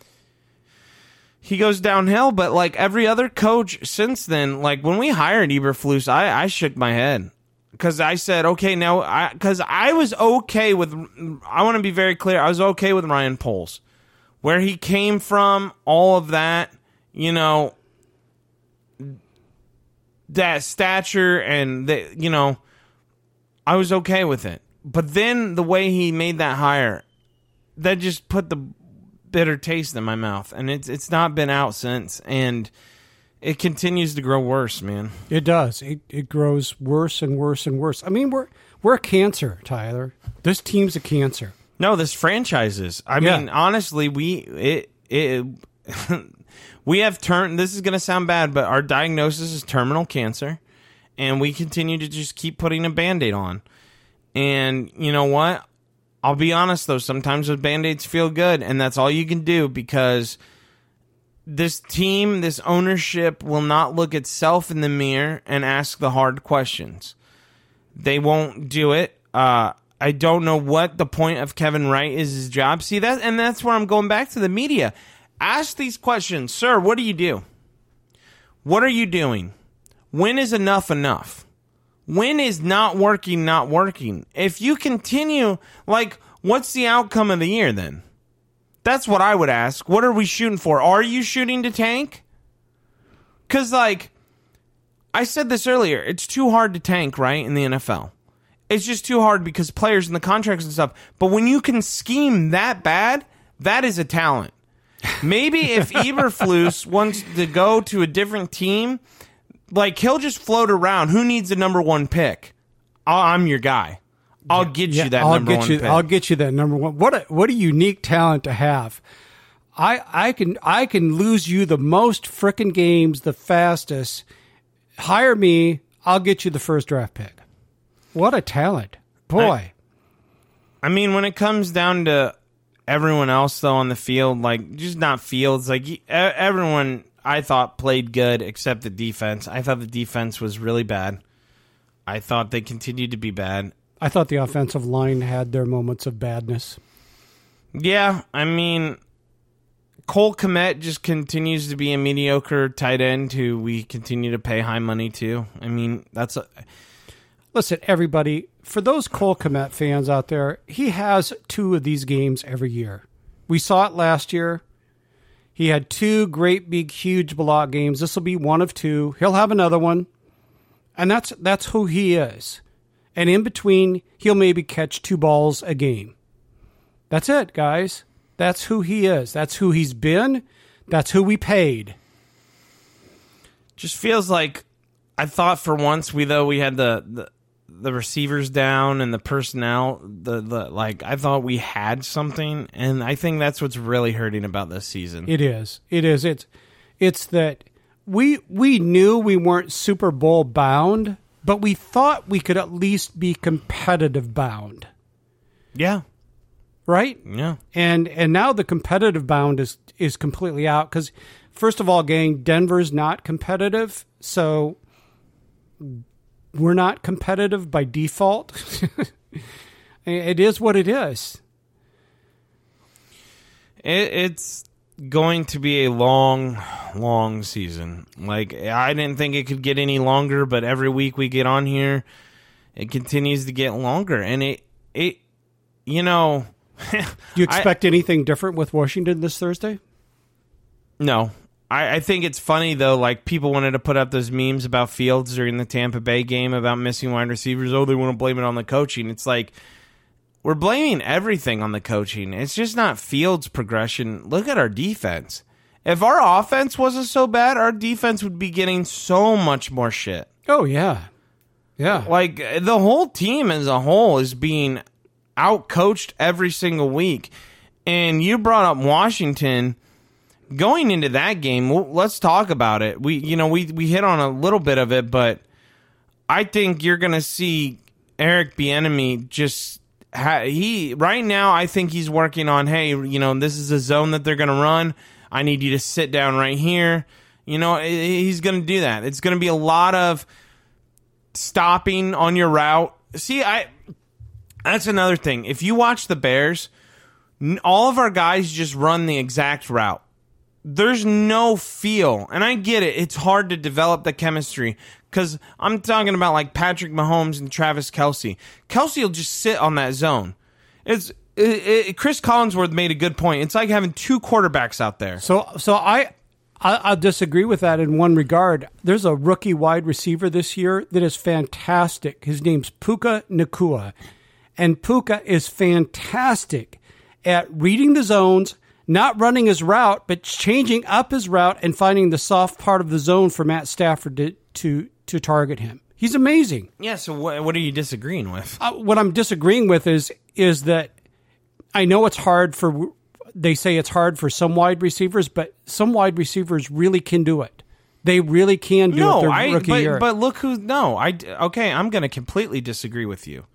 He goes downhill, but like every other coach since then, like when we hired Eberflus, I, I shook my head. Because I said, okay, now, I because I was okay with, I want to be very clear, I was okay with Ryan Poles. Where he came from, all of that, you know, that stature and, the, you know, I was okay with it. But then the way he made that hire, that just put the bitter taste in my mouth. And it's it's not been out since. And it continues to grow worse, man. It does. It it grows worse and worse and worse. I mean, we're we're a cancer, Tyler. This team's a cancer. No, this franchise is. I yeah. mean, honestly, we it it we have turned. This is going to sound bad, but our diagnosis is terminal cancer, and we continue to just keep putting a Band-Aid on. And you know what? I'll be honest though. Sometimes those Band-Aids feel good, and that's all you can do because this team, this ownership, will not look itself in the mirror and ask the hard questions. They won't do it. Uh, I don't know what the point of Kevin Wright is his job. See that, and that's where I'm going back to the media. Ask these questions, sir. What do you do? What are you doing? When is enough enough? When is not working not working? If you continue, like, what's the outcome of the year then? That's what I would ask. What are we shooting for? Are you shooting to tank? Because, like, I said this earlier, it's too hard to tank, right, in the N F L. It's just too hard because players and the contracts and stuff. But when you can scheme that bad, that is a talent. Maybe if Eberflus wants to go to a different team, like he'll just float around. Who needs a number one pick? I'm your guy. I'll get yeah, you that I'll number get one you, pick. I'll get you that number one. What a what a unique talent to have. I I can I can lose you the most frickin' games the fastest. Hire me. I'll get you the first draft pick. What a talent. Boy. I, I mean, when it comes down to everyone else, though, on the field, like, just not Fields, like, everyone, I thought, played good except the defense. I thought the defense was really bad. I thought they continued to be bad. I thought the offensive line had their moments of badness. Yeah, I mean, Cole Kmet just continues to be a mediocre tight end who we continue to pay high money to. I mean, that's a... Listen, everybody, for those Cole Kmet fans out there, he has two of these games every year. We saw it last year. He had two great, big, huge block games. This will be one of two. He'll have another one. And that's that's who he is. And in between, he'll maybe catch two balls a game. That's it, guys. That's who he is. That's who he's been. That's who we paid. Just feels like I thought for once we though we had the, the the receivers down and the personnel, the, the like I thought we had something, and I think that's what's really hurting about this season. It is. It is. It's it's that we we knew we weren't Super Bowl bound, but we thought we could at least be competitive bound. Yeah. Right? Yeah. And and now the competitive bound is is completely out because first of all, gang, Denver's not competitive, so we're not competitive by default. It is what it is. It, it's going to be a long, long season. Like, I didn't think it could get any longer, but every week we get on here, it continues to get longer. And it, it you know... Do you expect I, anything different with Washington this Thursday? No. I, I think it's funny, though, like, people wanted to put up those memes about Fields during the Tampa Bay game about missing wide receivers. Oh, they want to blame it on the coaching. It's like, we're blaming everything on the coaching. It's just not Fields' progression. Look at our defense. If our offense wasn't so bad, our defense would be getting so much more shit. Oh, yeah. Yeah. Like, the whole team as a whole is being out-coached every single week. And you brought up Washington. Going into that game, well, let's talk about it. We, you know, we, we hit on a little bit of it, but I think you're going to see Eric Bieniemy just... He right now, I think he's working on, hey, you know, this is a zone that they're going to run. I need you to sit down right here. You know, he's going to do that. It's going to be a lot of stopping on your route. See, I that's another thing. If you watch the Bears, all of our guys just run the exact route. There's no feel. And I get it. It's hard to develop the chemistry. Because I'm talking about like Patrick Mahomes and Travis Kelce. Kelce will just sit on that zone. It's it, it, Chris Collinsworth made a good point. It's like having two quarterbacks out there. So so I, I I'll disagree with that in one regard. There's a rookie wide receiver this year that is fantastic. His name's Puka Nacua. And Puka is fantastic at reading the zones, not running his route, but changing up his route and finding the soft part of the zone for Matt Stafford to to, to target him. He's amazing. Yeah, so what, what are you disagreeing with? Uh, what I'm disagreeing with is is that I know it's hard for, they say it's hard for some wide receivers, but some wide receivers really can do it. They really can do no, it their I, rookie but, year. But look who, no, I, okay, I'm going to completely disagree with you.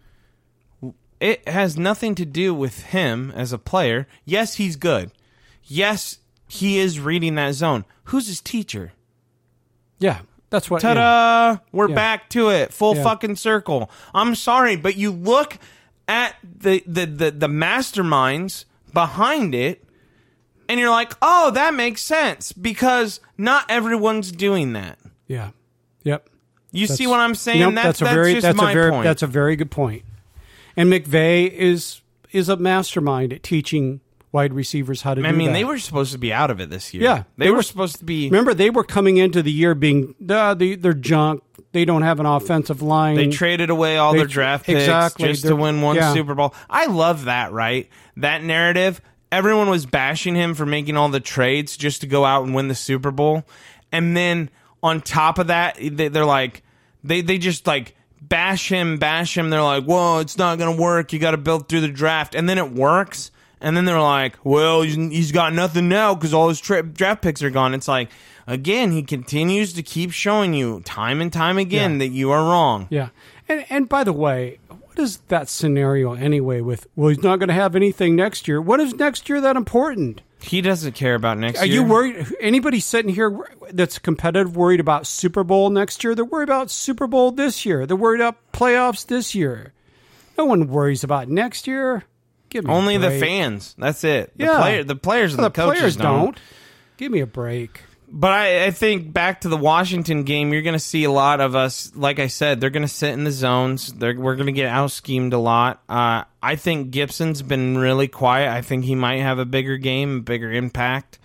It has nothing to do with him as a player. Yes, he's good. Yes, he is reading that zone. Who's his teacher? Yeah, that's what. Ta-da! Yeah. We're yeah. back to it. Full yeah. fucking circle. I'm sorry, but you look at the, the, the, the masterminds behind it, and you're like, oh, that makes sense, because not everyone's doing that. Yeah. Yep. You that's, see what I'm saying? You know, that's, that's a that's very just that's my a very point. that's a very good point. And McVay is is a mastermind at teaching wide receivers how to I do mean, that. they were supposed to be out of it this year. Yeah. They, they were, were supposed to be... Remember, they were coming into the year being, uh, they, they're junk. They don't have an offensive line. They traded away all they, their draft picks exactly. just they're, to win one yeah. Super Bowl. I love that, right? That narrative. Everyone was bashing him for making all the trades just to go out and win the Super Bowl. And then on top of that, they, they're like, they, they just like bash him, bash him. They're like, whoa, it's not going to work. You got to build through the draft. And then it works. And then they're like, well, he's, he's got nothing now because all his tra- draft picks are gone. It's like, again, he continues to keep showing you time and time again yeah. that you are wrong. Yeah. And and by the way, what is that scenario anyway with, well, he's not going to have anything next year? What is next year that important? He doesn't care about next are year. Are you worried? Anybody sitting here that's competitive worried about Super Bowl next year? They're worried about Super Bowl this year. They're worried about playoffs this year. No one worries about next year. Give me Only a break. the fans. That's it. The, yeah. player, the players and well, the coaches players don't. don't. Give me a break. But I, I think back to the Washington game, you're going to see a lot of us, like I said, they're going to sit in the zones. They're, we're going to get out-schemed a lot. Uh, I think Gibson's been really quiet. I think he might have a bigger game, a bigger impact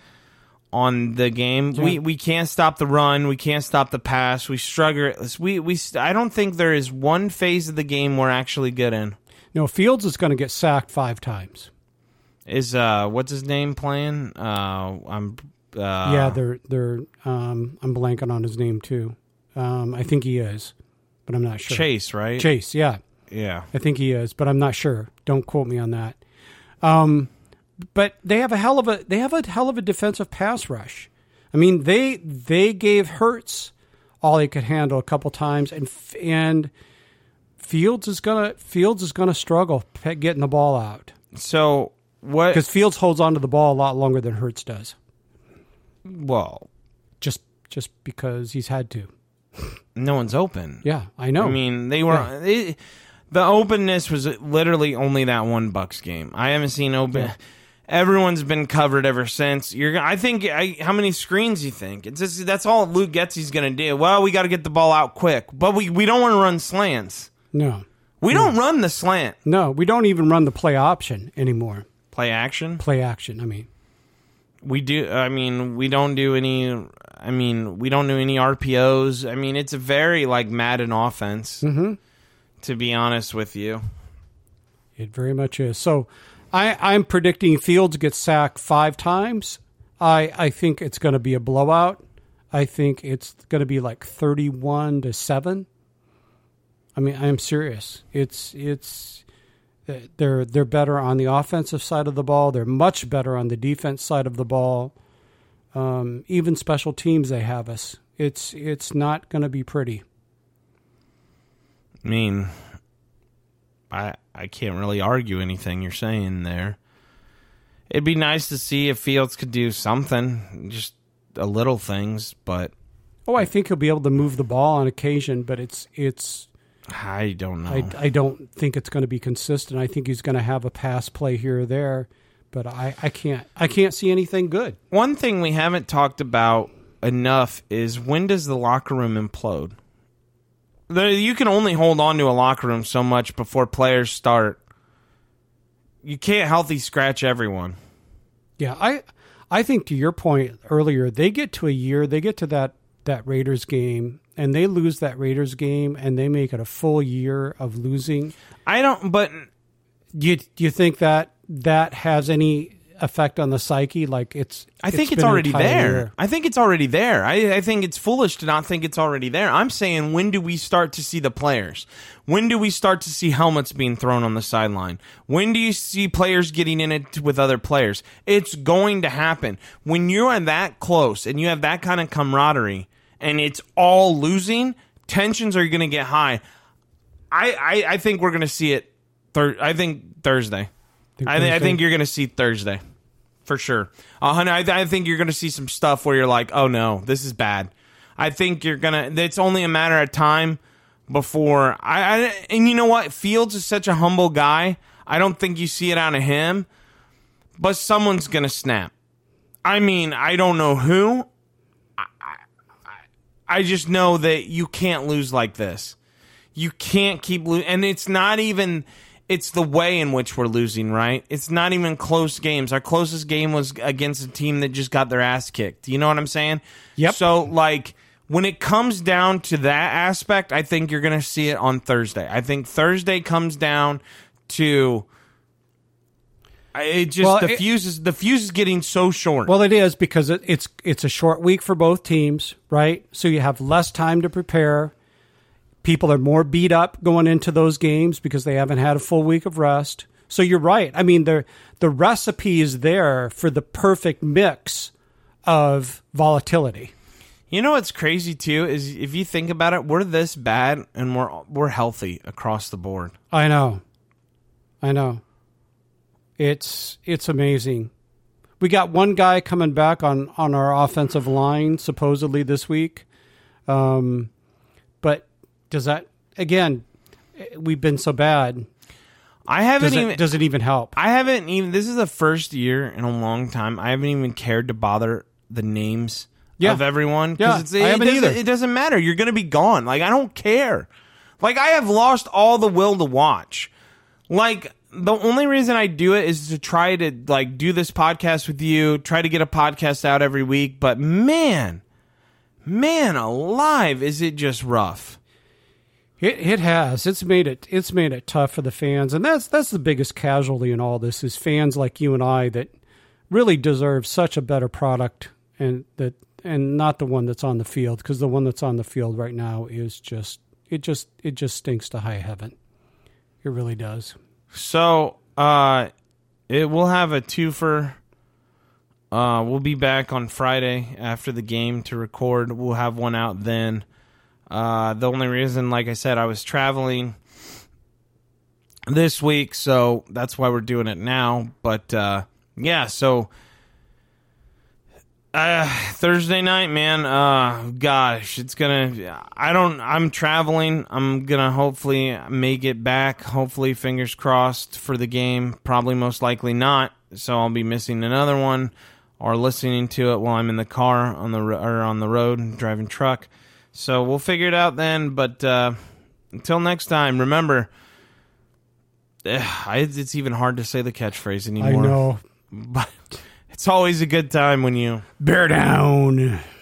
on the game. Yeah. We we can't stop the run. We can't stop the pass. We struggle. We, we, I don't think there is one phase of the game we're actually good in. No, Fields is going to get sacked five times. Is uh, what's his name playing? Uh, I'm. Uh, yeah, they're they're. Um, I'm blanking on his name too. Um, I think he is, but I'm not sure. Chase, right? Chase, yeah, yeah. I think he is, but I'm not sure. Don't quote me on that. Um, but they have a hell of a they have a hell of a defensive pass rush. I mean, they they gave Hurts all he could handle a couple times, and and. Fields is gonna Fields is gonna struggle getting the ball out. So what? Because Fields holds onto the ball a lot longer than Hurts does. Well, just just because he's had to. no one's open. Yeah, I know. I mean, they were Yeah. they, the openness was literally only that one Bucks game. I haven't seen open. Yeah. Everyone's been covered ever since. You're, I think. I, how many screens you think? It's just, that's all Luke Getsy's going to do. Well, we got to get the ball out quick, but we, we don't want to run slants. No. We no. don't run the slant. No, we don't even run the play option anymore. Play action. Play action. I mean, we do. I mean, we don't do any. I mean, we don't do any R P Os. I mean, it's a very like Madden offense. Mm-hmm. To be honest with you, it very much is. So. I, I'm predicting Fields gets sacked five times. I, I think it's going to be a blowout. I think it's going to be like thirty-one to seven. I mean, I'm serious. It's it's they're they're better on the offensive side of the ball. They're much better on the defense side of the ball. Um, even special teams, they have us. It's it's not going to be pretty. I mean, I. I can't really argue anything you're saying there. It'd be nice to see if Fields could do something, just a little things, but oh, I think he'll be able to move the ball on occasion, but it's it's. I don't know. I, I don't think it's going to be consistent. I think he's going to have a pass play here or there, but I, I can't I can't see anything good. One thing we haven't talked about enough is when does the locker room implode? You can only hold on to a locker room so much before players start. You can't healthy scratch everyone. Yeah, I I think to your point earlier, they get to a year, they get to that, that Raiders game, and they lose that Raiders game, and they make it a full year of losing. I don't, but... Do you, do you think that that has any effect on the psyche? Like it's, I think it's it's already there. Year. I think it's already there. I, I think it's foolish to not think it's already there. I'm saying, when do we start to see the players? When do we start to see helmets being thrown on the sideline? When do you see players getting in it with other players? It's going to happen. When you are that close and you have that kind of camaraderie and it's all losing, tensions are going to get high. I, I, I think we're going to see it. Thir- I think Thursday. Think I, th- I Thursday? think you're going to see Thursday, for sure. Uh, I, th- I think you're going to see some stuff where you're like, oh no, this is bad. I think you're going to, it's only a matter of time before, I, I and you know what? Fields is such a humble guy. I don't think you see it out of him, but someone's going to snap. I mean, I don't know who. I, I, I just know that you can't lose like this. You can't keep losing. And it's not even... It's the way in which we're losing, right? It's not even close games. Our closest game was against a team that just got their ass kicked. You know what I'm saying? Yep. So, like, when it comes down to that aspect, I think you're going to see it on Thursday. I think Thursday comes down to... It just... Well, the it, fuse is, the fuse is getting so short. Well, it is because it, it's it's a short week for both teams, right? So you have less time to prepare. People are more beat up going into those games because they haven't had a full week of rest. So you're right. I mean, the the recipe is there for the perfect mix of volatility. You know what's crazy too is if you think about it, we're this bad and we're we're healthy across the board. I know, I know. It's it's amazing. We got one guy coming back on, on our offensive line supposedly this week, um, but. Does that, again, we've been so bad. I haven't does it, even... Does it even help? I haven't even... This is the first year in a long time I haven't even cared to bother the names yeah. of everyone. Yeah, it's, I it, haven't it either. It doesn't matter. You're going to be gone. Like, I don't care. Like, I have lost all the will to watch. Like, the only reason I do it is to try to, like, do this podcast with you, try to get a podcast out every week. But, man, man alive, is it just rough. It it has. It's made it it's made it tough for the fans, and that's that's the biggest casualty in all this is fans like you and I that really deserve such a better product, and that and not the one that's on the field, because the one that's on the field right now is just it just it just stinks to high heaven. It really does. So, uh, it we'll have a twofer. Uh, we'll be back on Friday after the game to record. We'll have one out then. Uh, the only reason, like I said, I was traveling this week, so that's why we're doing it now. But, uh, yeah, so Uh, Thursday night, man. Uh, gosh, it's gonna. I don't. I'm traveling. I'm gonna hopefully make it back. Hopefully, fingers crossed for the game. Probably, most likely not. So I'll be missing another one, or listening to it while I'm in the car on the or on the road driving truck. So we'll figure it out then. But uh, until next time, remember, it's even hard to say the catchphrase anymore. I know, but. It's always a good time when you bear down.